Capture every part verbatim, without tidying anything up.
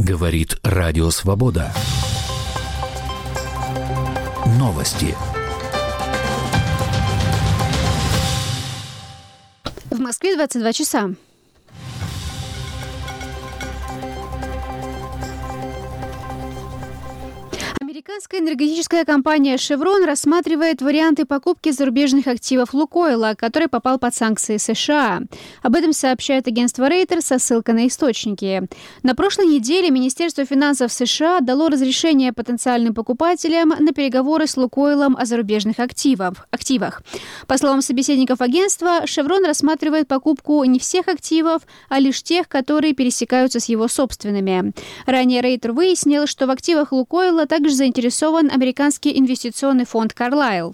Говорит Радио Свобода. Новости. В Москве двадцать два часа. Американская энергетическая компания Chevron рассматривает варианты покупки зарубежных активов Лукойла, который попал под санкции США. Об этом сообщает агентство Reuters со ссылкой на источники. На прошлой неделе Министерство финансов США дало разрешение потенциальным покупателям на переговоры с Лукойлом о зарубежных активах. активах. По словам собеседников агентства, Chevron рассматривает покупку не всех активов, а лишь тех, которые пересекаются с его собственными. Ранее Reuters выяснил, что в активах Лукойла также заинтересован американский инвестиционный фонд Carlyle.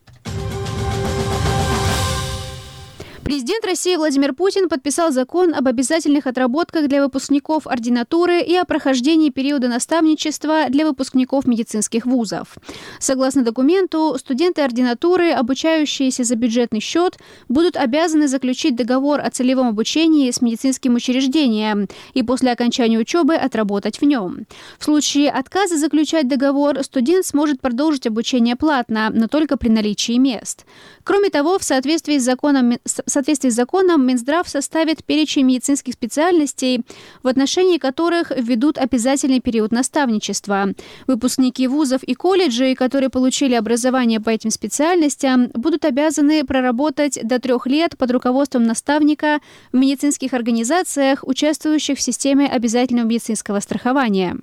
Президент России Владимир Путин подписал закон об обязательных отработках для выпускников ординатуры и о прохождении периода наставничества для выпускников медицинских вузов. Согласно документу, студенты ординатуры, обучающиеся за бюджетный счет, будут обязаны заключить договор о целевом обучении с медицинским учреждением и после окончания учебы отработать в нем. В случае отказа заключать договор, студент сможет продолжить обучение платно, но только при наличии мест. Кроме того, в соответствии с законом В соответствии с законом Минздрав составит перечень медицинских специальностей, в отношении которых введут обязательный период наставничества. Выпускники вузов и колледжей, которые получили образование по этим специальностям, будут обязаны проработать до трех лет под руководством наставника в медицинских организациях, участвующих в системе обязательного медицинского страхования.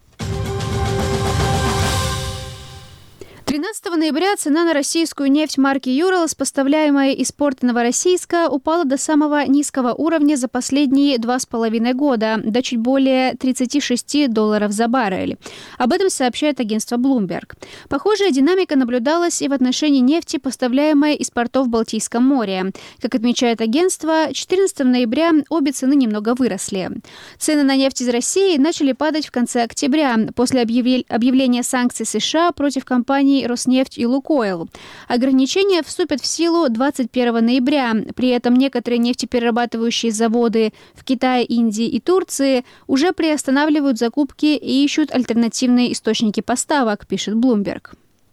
тринадцатого ноября цена на российскую нефть марки «Юралс», поставляемая из порта Новороссийска, упала до самого низкого уровня за последние два с половиной года, до чуть более тридцать шесть долларов за баррель. Об этом сообщает агентство Bloomberg. Похожая динамика наблюдалась и в отношении нефти, поставляемой из портов в Балтийском море. Как отмечает агентство, четырнадцатого ноября обе цены немного выросли. Цены на нефть из России начали падать в конце октября, после объявления санкций США против компаний «Роснефть» и «Лукойл». Ограничения вступят в силу двадцать первого ноября. При этом некоторые нефтеперерабатывающие заводы в Китае, Индии и Турции уже приостанавливают закупки и ищут альтернативные источники поставок, пишет Bloomberg.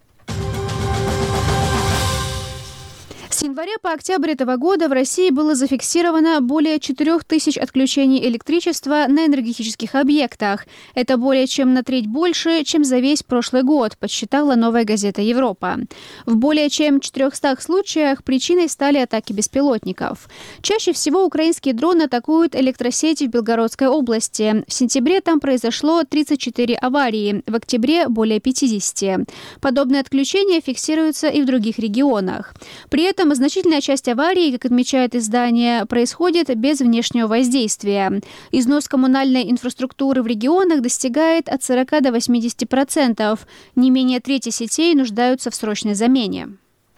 С января по октябрь этого года в России было зафиксировано более четырех тысяч отключений электричества на энергетических объектах. Это более чем на треть больше, чем за весь прошлый год, подсчитала «Новая газета Европа». В более чем четырехстах случаях причиной стали атаки беспилотников. Чаще всего украинские дроны атакуют электросети в Белгородской области. В сентябре там произошло тридцать четыре аварии, в октябре более пятидесяти. Подобные отключения фиксируются и в других регионах. При этом значительная часть аварий, как отмечает издание, происходит без внешнего воздействия. Износ коммунальной инфраструктуры в регионах достигает от сорока до восьмидесяти процентов. Не менее трети сетей нуждаются в срочной замене.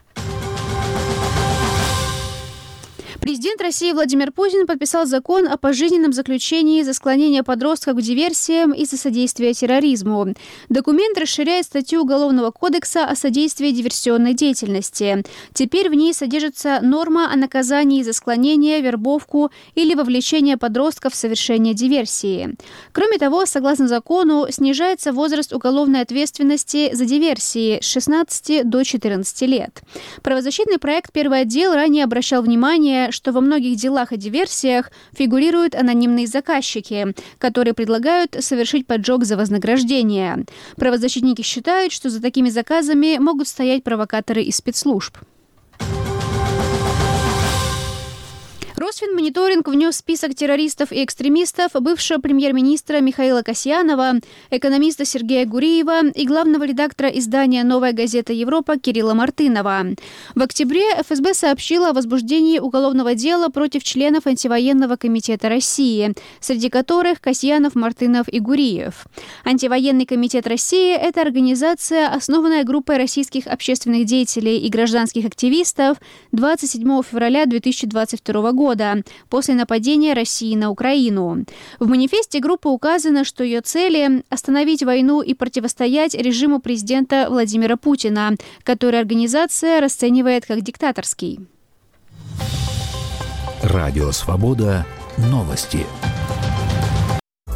Президент России Владимир Путин подписал закон о пожизненном заключении за склонение подростков к диверсиям и за содействие терроризму. Документ расширяет статью Уголовного кодекса о содействии диверсионной деятельности. Теперь в ней содержится норма о наказании за склонение, вербовку или вовлечение подростков в совершение диверсии. Кроме того, согласно закону, снижается возраст уголовной ответственности за диверсии с шестнадцати до четырнадцати лет. Правозащитный проект «Первый отдел» ранее обращал внимание, что во многих делах о диверсиях фигурируют анонимные заказчики, которые предлагают совершить поджог за вознаграждение. Правозащитники считают, что за такими заказами могут стоять провокаторы из спецслужб. Росфинмониторинг внес в список террористов и экстремистов бывшего премьер-министра Михаила Касьянова, экономиста Сергея Гуриева и главного редактора издания «Новая газета Европа» Кирилла Мартынова. В октябре эф эс бэ сообщила о возбуждении уголовного дела против членов антивоенного комитета России, среди которых Касьянов, Мартынов и Гуриев. Антивоенный комитет России – это организация, основанная группой российских общественных деятелей и гражданских активистов двадцать седьмого февраля две тысячи двадцать второго года, после нападения России на Украину. В манифесте группы указано, что ее цели – остановить войну и противостоять режиму президента Владимира Путина, который организация расценивает как диктаторский. Радио Свобода. Новости.